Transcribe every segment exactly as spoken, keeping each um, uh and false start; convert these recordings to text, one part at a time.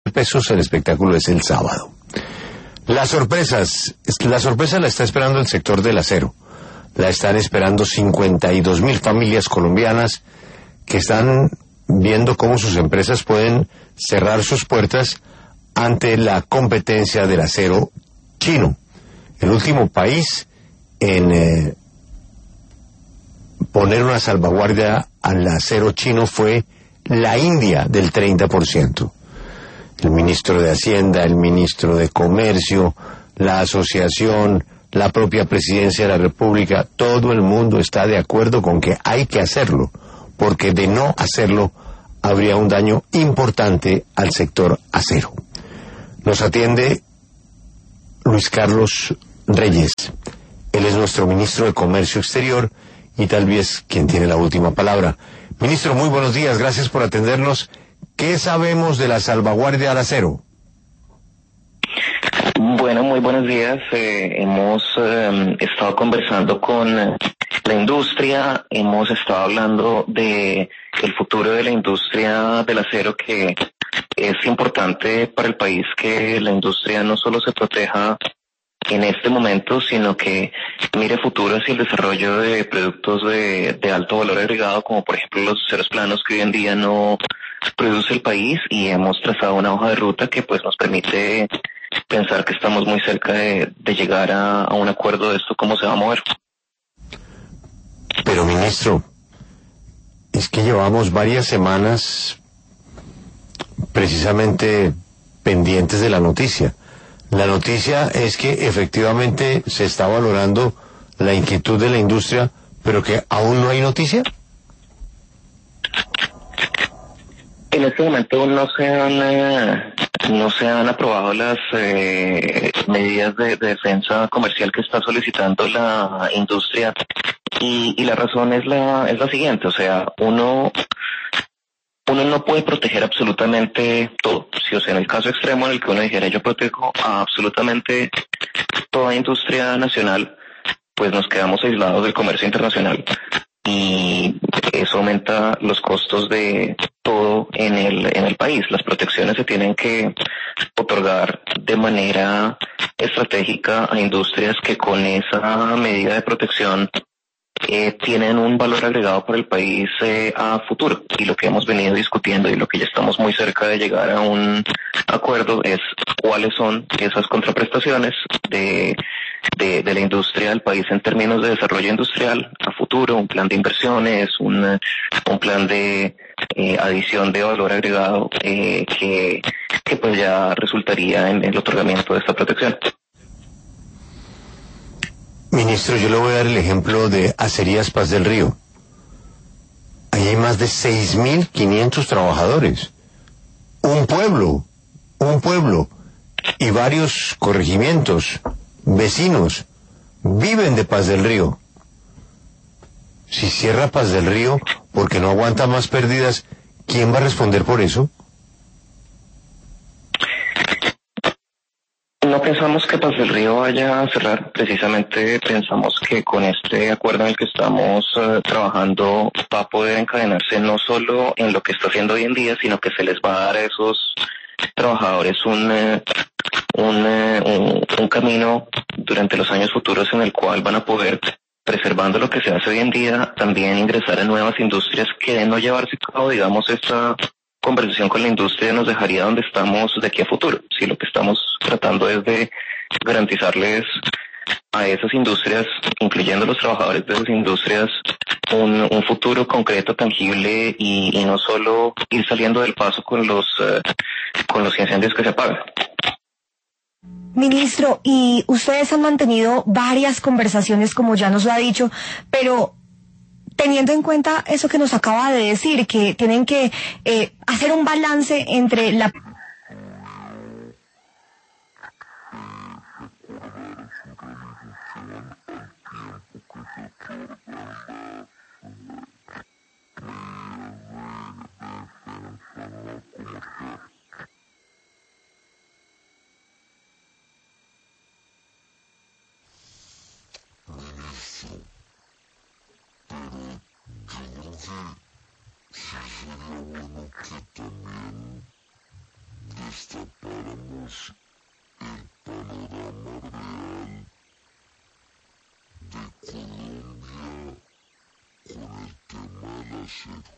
pesos, el espectáculo es el sábado. Las sorpresas, la sorpresa la está esperando el sector del acero. La están esperando cincuenta y dos mil familias colombianas que están viendo cómo sus empresas pueden cerrar sus puertas ante la competencia del acero chino. El último país en eh, poner una salvaguardia al acero chino fue la India, del treinta por ciento. El ministro de Hacienda, el ministro de Comercio, la asociación, la propia presidencia de la República, todo el mundo está de acuerdo con que hay que hacerlo, porque de no hacerlo habría un daño importante al sector acero. Nos atiende Luis Carlos Reyes. Él es nuestro ministro de Comercio Exterior y tal vez quien tiene la última palabra. Ministro, muy buenos días, gracias por atendernos. ¿Qué sabemos de la salvaguardia al acero? Bueno, muy buenos días. Eh, hemos eh, estado conversando con la industria, hemos estado hablando de el futuro de la industria del acero, que es importante para el país que la industria no solo se proteja en este momento, sino que mire futuro hacia el desarrollo de productos de, de alto valor agregado, como por ejemplo los aceros planos que hoy en día no produce el país, y hemos trazado una hoja de ruta que pues nos permite pensar que estamos muy cerca de, de llegar a, a un acuerdo de esto, cómo se va a mover. Pero ministro, es que llevamos varias semanas precisamente pendientes de la noticia. La noticia es que efectivamente se está valorando la inquietud de la industria, pero que aún no hay noticia. En este momento no se han eh, no se han aprobado las eh, medidas de, de defensa comercial que está solicitando la industria, y, y la razón es la es la siguiente, o sea, uno uno no puede proteger absolutamente todo. Si, o sea, en el caso extremo en el que uno dijera yo protejo a absolutamente toda industria nacional, pues nos quedamos aislados del comercio internacional, y eso aumenta los costos de todo en el en el país. Las protecciones se tienen que otorgar de manera estratégica a industrias que con esa medida de protección eh, tienen un valor agregado para el país eh, a futuro. Y lo que hemos venido discutiendo y lo que ya estamos muy cerca de llegar a un acuerdo es cuáles son esas contraprestaciones de De, de la industria del país en términos de desarrollo industrial a futuro, un plan de inversiones, un, un plan de eh, adición de valor agregado eh, que, que pues ya resultaría en el otorgamiento de esta protección. Ministro, yo le voy a dar el ejemplo de Acerías Paz del Río. Ahí hay más de seis mil quinientos trabajadores. Un pueblo, un pueblo y varios corregimientos vecinos viven de Paz del Río. Si cierra Paz del Río porque no aguanta más pérdidas, ¿quién va a responder por eso? No pensamos que Paz del Río vaya a cerrar. Precisamente pensamos que con este acuerdo en el que estamos uh, trabajando va a poder encadenarse no solo en lo que está haciendo hoy en día, sino que se les va a dar a esos trabajadores un uh, Un, eh, un, un camino durante los años futuros en el cual van a poder, preservando lo que se hace hoy en día, también ingresar a nuevas industrias que, de no llevarse a cabo, digamos, esta conversación con la industria, nos dejaría donde estamos de aquí a futuro. Si lo que estamos tratando es de garantizarles a esas industrias, incluyendo los trabajadores de esas industrias, un, un futuro concreto, tangible, y, y no solo ir saliendo del paso con los, uh, con los incendios que se apagan. Ministro, y ustedes han mantenido varias conversaciones, como ya nos lo ha dicho, pero teniendo en cuenta eso que nos acaba de decir, que tienen que eh, hacer un balance entre la... Sí sería bueno que también destapara es el panorama real de Colombia con el tema del acero?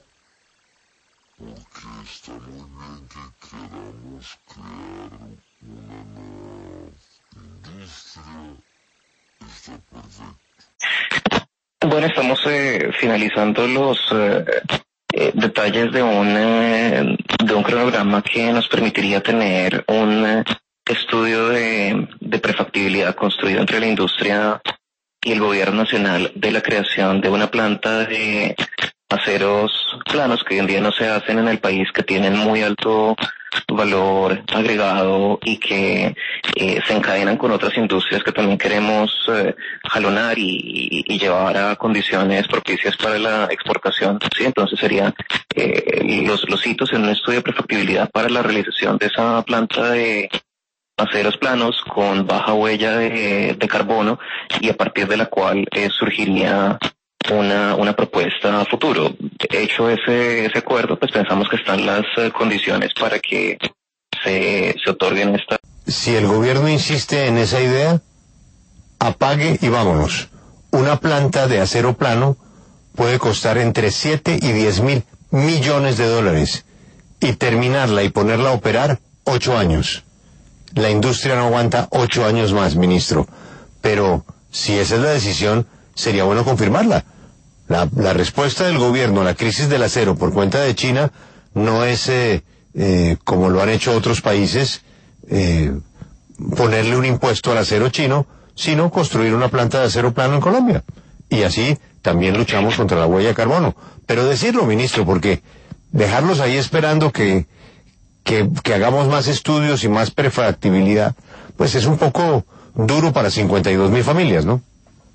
Porque está muy bien que queramos crear una nueva industria, está perfecto. Bueno, estamos eh, finalizando los eh, eh, detalles de un eh, de un cronograma que nos permitiría tener un eh, estudio de, de prefactibilidad construido entre la industria y el gobierno nacional de la creación de una planta de aceros planos que hoy en día no se hacen en el país, que tienen muy alto valor agregado y que eh, se encadenan con otras industrias que también queremos eh, jalonar y, y llevar a condiciones propicias para la exportación. Sí, entonces serían eh, los, los hitos en un estudio de prefactibilidad para la realización de esa planta de aceros planos con baja huella de, de carbono, y a partir de la cual eh, surgiría una, una propuesta a futuro. Hecho ese, ese acuerdo, pues pensamos que están las eh, condiciones para que se, se otorguen estas. Si el gobierno insiste en esa idea, apague y vámonos. Una planta de acero plano puede costar entre siete y diez mil millones de dólares, y terminarla y ponerla a operar ocho años. La industria no aguanta ocho años más, ministro. Pero si esa es la decisión, sería bueno confirmarla. La, la respuesta del gobierno a la crisis del acero por cuenta de China no es, eh, eh, como lo han hecho otros países, eh, ponerle un impuesto al acero chino, sino construir una planta de acero plano en Colombia. Y así también luchamos contra la huella de carbono. Pero decirlo, ministro, porque dejarlos ahí esperando que, que, que hagamos más estudios y más prefactibilidad, pues es un poco duro para cincuenta y dos mil familias, ¿no?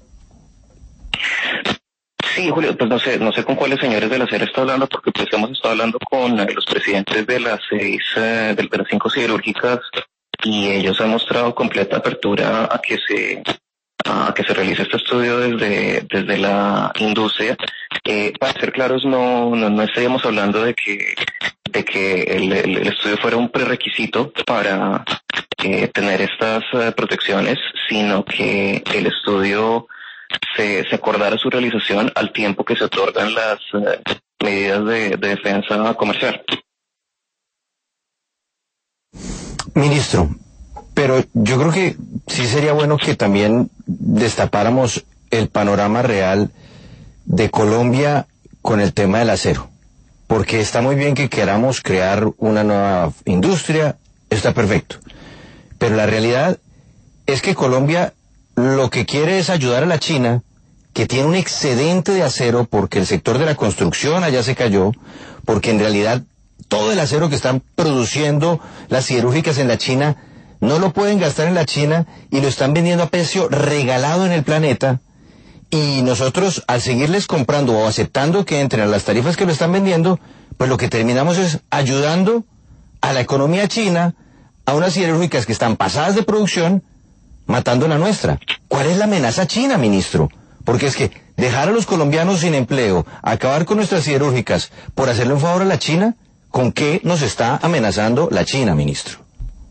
Sí, Julio, pues no sé, no sé con cuáles señores del acero está hablando, porque pues hemos estado hablando con eh, los presidentes de las seis, eh, de, de las cinco siderúrgicas, y ellos han mostrado completa apertura a que se a que se realice este estudio desde desde la industria. Eh, para ser claros, no, no no estaríamos hablando de que de que el, el, el estudio fuera un prerequisito para eh, tener estas eh, protecciones, sino que el estudio se, se acordara su realización al tiempo que se otorgan las eh, medidas de, de defensa comercial. Ministro, pero yo creo que sí sería bueno que también destapáramos el panorama real de Colombia con el tema del acero, porque está muy bien que queramos crear una nueva industria, está perfecto, pero la realidad es que Colombia lo que quiere es ayudar a la China, que tiene un excedente de acero porque el sector de la construcción allá se cayó, porque en realidad todo el acero que están produciendo las siderúrgicas en la China no lo pueden gastar en la China y lo están vendiendo a precio regalado en el planeta, y nosotros al seguirles comprando o aceptando que entren a las tarifas que lo están vendiendo, pues lo que terminamos es ayudando a la economía china, a unas siderúrgicas que están pasadas de producción, matando la nuestra. ¿Cuál es la amenaza china, ministro? Porque es que dejar a los colombianos sin empleo, acabar con nuestras siderúrgicas por hacerle un favor a la China, ¿con qué nos está amenazando la China, ministro?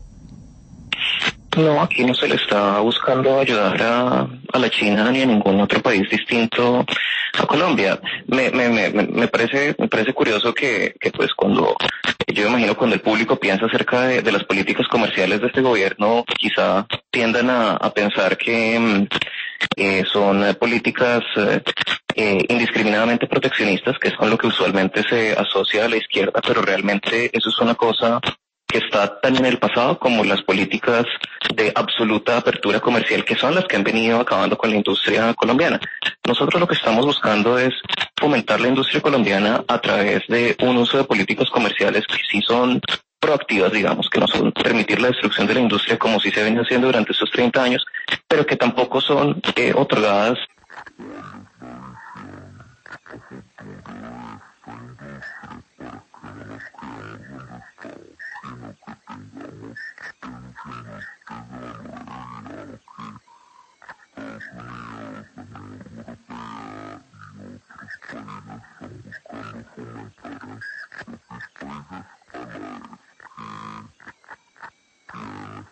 No, aquí no se le está buscando ayudar a, a la China ni a ningún otro país distinto a Colombia. Me, me, me, me parece, me parece curioso que, que pues cuando, yo imagino cuando el público piensa acerca de, de las políticas comerciales de este gobierno, quizá tiendan a, a pensar que eh, son políticas eh, eh, indiscriminadamente proteccionistas, que es con lo que usualmente se asocia a la izquierda, pero realmente eso es una cosa que está tan en el pasado como las políticas de absoluta apertura comercial, que son las que han venido acabando con la industria colombiana. Nosotros lo que estamos buscando es fomentar la industria colombiana a través de un uso de políticas comerciales que sí son proactivas, digamos, que no son permitir la destrucción de la industria como sí se viene haciendo durante estos treinta años, pero que tampoco son eh, otorgadas. Países a la vez que, que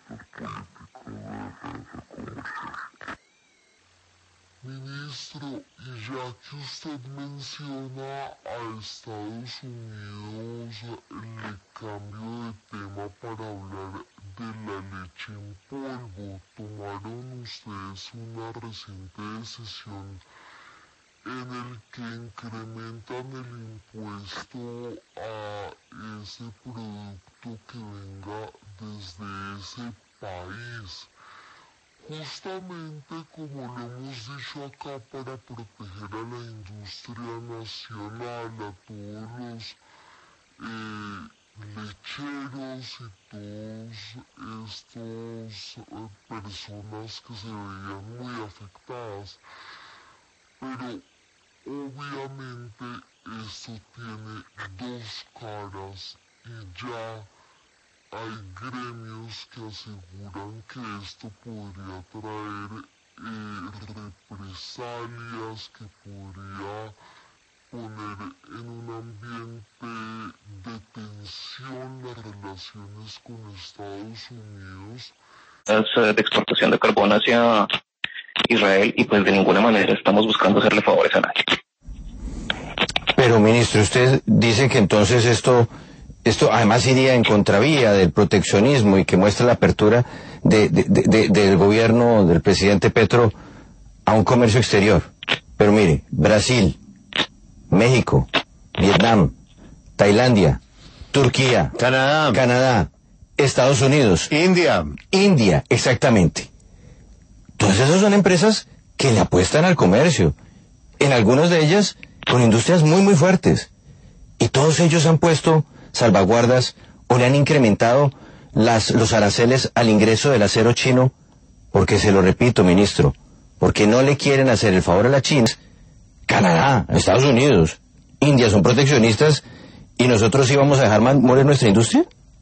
que usted menciona a Estados Unidos, le cambio de tema para hablar de la leche en polvo. ¿Tomaron ustedes una reciente decisión en el que incrementan el impuesto a ese producto que venga desde ese país? Justamente como lo hemos dicho acá, para proteger a la industria nacional, a todos los eh, lecheros y todos estos eh, personas que se veían muy afectadas. Pero obviamente esto tiene dos caras y ya hay gremios que aseguran que esto podría traer eh, represalias, que podría poner en un ambiente de tensión las relaciones con Estados Unidos. De exportación de carbón hacia Israel, y pues de ninguna manera estamos buscando hacerle favores a nadie. Pero, ministro, usted dice que entonces esto, esto además iría en contravía del proteccionismo y que muestra la apertura de, de, de, del gobierno del presidente Petro a un comercio exterior. Pero mire, Brasil, México, Vietnam, Tailandia, Turquía, Canadá, Canadá, Estados Unidos, India, India, exactamente. Todas esas son empresas que le apuestan al comercio, en algunas de ellas con industrias muy muy fuertes, y todos ellos han puesto salvaguardas o le han incrementado las, los aranceles al ingreso del acero chino, porque se lo repito, ministro, porque no le quieren hacer el favor a la China. Canadá, Estados Unidos, India son proteccionistas y nosotros íbamos a dejar morir nuestra industria.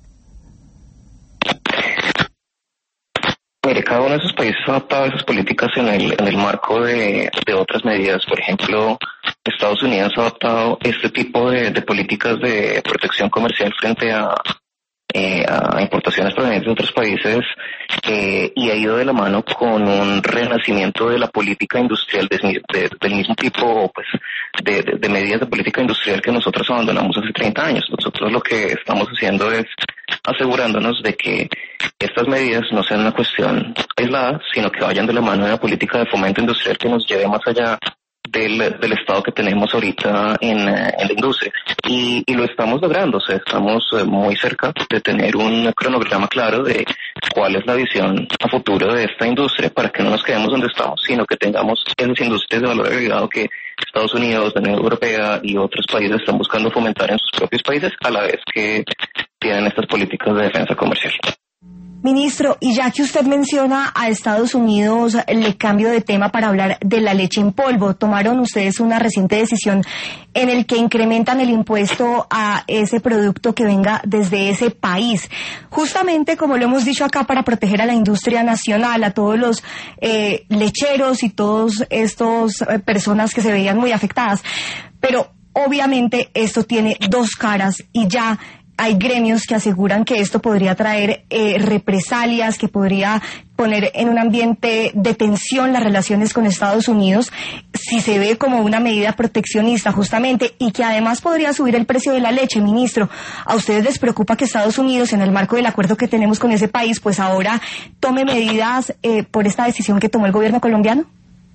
Mire, cada uno de esos países ha adoptado esas políticas en el, en el marco de, de otras medidas. Por ejemplo, Estados Unidos ha adoptado este tipo de, de políticas de protección comercial frente a, eh, a importaciones provenientes de otros países eh, y ha ido de la mano con un renacimiento de la política industrial de, de, del mismo tipo, pues, de, de, de medidas de política industrial que nosotros abandonamos hace treinta años. Nosotros lo que estamos haciendo es asegurándonos de que estas medidas no sean una cuestión aislada, sino que vayan de la mano de una política de fomento industrial que nos lleve más allá del, del estado que tenemos ahorita en, en la industria. Y, y lo estamos logrando, o sea, estamos muy cerca de tener un cronograma claro de cuál es la visión a futuro de esta industria, para que no nos quedemos donde estamos, sino que tengamos esas industrias de valor agregado que Estados Unidos, la Unión Europea y otros países están buscando fomentar en sus propios países, a la vez que tienen estas políticas de defensa comercial. Ministro, y ya que usted menciona a Estados Unidos, le cambio de tema para hablar de la leche en polvo. Tomaron ustedes una reciente decisión en el que incrementan el impuesto a ese producto que venga desde ese país. Justamente, como lo hemos dicho acá, para proteger a la industria nacional, a todos los eh, lecheros y todas estas eh, personas que se veían muy afectadas. Pero obviamente esto tiene dos caras y ya hay gremios que aseguran que esto podría traer eh, represalias, que podría poner en un ambiente de tensión las relaciones con Estados Unidos, si se ve como una medida proteccionista justamente, y que además podría subir el precio de la leche. Ministro, ¿a ustedes les preocupa que Estados Unidos, en el marco del acuerdo que tenemos con ese país, pues ahora tome medidas eh, por esta decisión que tomó el gobierno colombiano?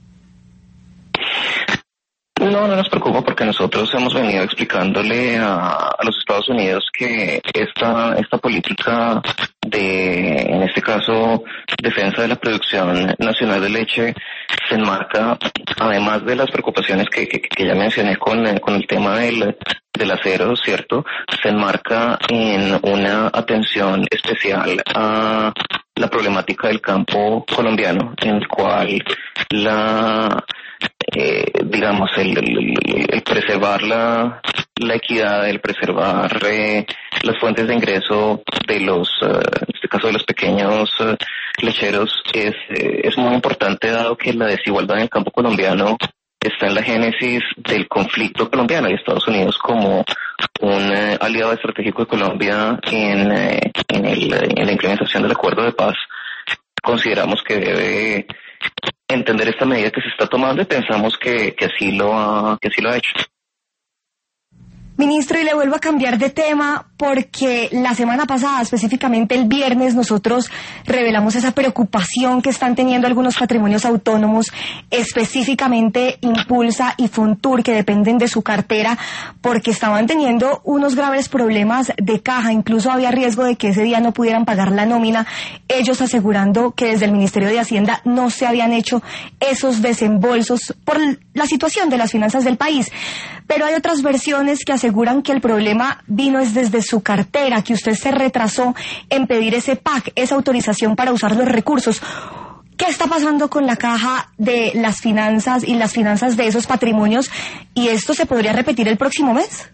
No, no nos preocupa, porque nosotros hemos venido explicándole a, a los Estados Unidos que esta esta política de, en este caso, defensa de la producción nacional de leche, se enmarca, además de las preocupaciones que, que, que ya mencioné con, con el tema del, del acero, ¿cierto? Se enmarca en una atención especial a la problemática del campo colombiano, en el cual la... Eh, digamos, el, el, el preservar la, la equidad, el preservar eh, las fuentes de ingreso de los, uh, en este caso de los pequeños uh, lecheros, es, eh, es muy importante, dado que la desigualdad en el campo colombiano está en la génesis del conflicto colombiano, y Estados Unidos, como un eh, aliado estratégico de Colombia en, eh, en, el, en la implementación del acuerdo de paz, consideramos que debe entender esta medida que se está tomando y pensamos que, que así lo ha, que así lo ha hecho. Ministro, y le vuelvo a cambiar de tema porque la semana pasada, específicamente el viernes, nosotros revelamos esa preocupación que están teniendo algunos patrimonios autónomos, específicamente Impulsa y Fontur, que dependen de su cartera, porque estaban teniendo unos graves problemas de caja. Incluso había riesgo de que ese día no pudieran pagar la nómina, ellos asegurando que desde el Ministerio de Hacienda no se habían hecho esos desembolsos por la situación de las finanzas del país. Pero hay otras versiones que aseguran que el problema vino es desde su cartera, que usted se retrasó en pedir ese P A C, esa autorización para usar los recursos. ¿Qué está pasando con la caja de las finanzas y las finanzas de esos patrimonios? ¿Y esto se podría repetir el próximo mes?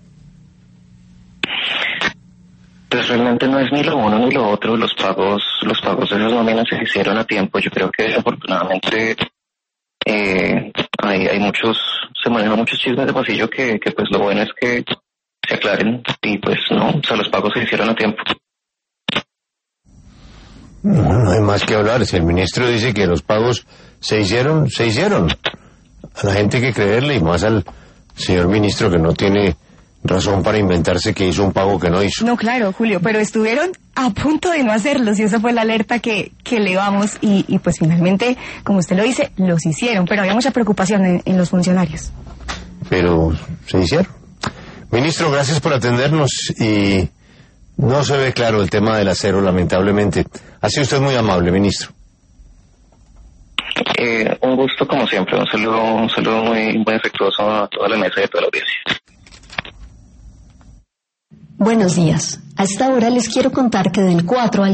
Pues realmente no es ni lo uno ni lo otro. Los pagos, los pagos de esas nóminas se hicieron a tiempo. Yo creo que afortunadamente eh, hay, hay muchos, se manejan muchos chismes de pasillo que, que pues lo bueno es que se aclaren y pues no, o sea, los pagos se hicieron a tiempo. No, no hay más que hablar. Si el ministro dice que los pagos se hicieron, se hicieron. A la gente hay que creerle, y más al señor ministro, que no tiene razón para inventarse que hizo un pago que no hizo. No, claro, Julio, pero estuvieron a punto de no hacerlos y esa fue la alerta que, que elevamos y, y pues finalmente, como usted lo dice, los hicieron, pero había mucha preocupación en, en los funcionarios. Pero se hicieron. Ministro, gracias por atendernos y no se ve claro el tema del acero, lamentablemente. Ha sido usted muy amable, ministro. Eh, un gusto como siempre, un saludo, un saludo muy, muy afectuoso a toda la mesa y a toda la audiencia. Buenos días. A esta hora les quiero contar que del cuatro al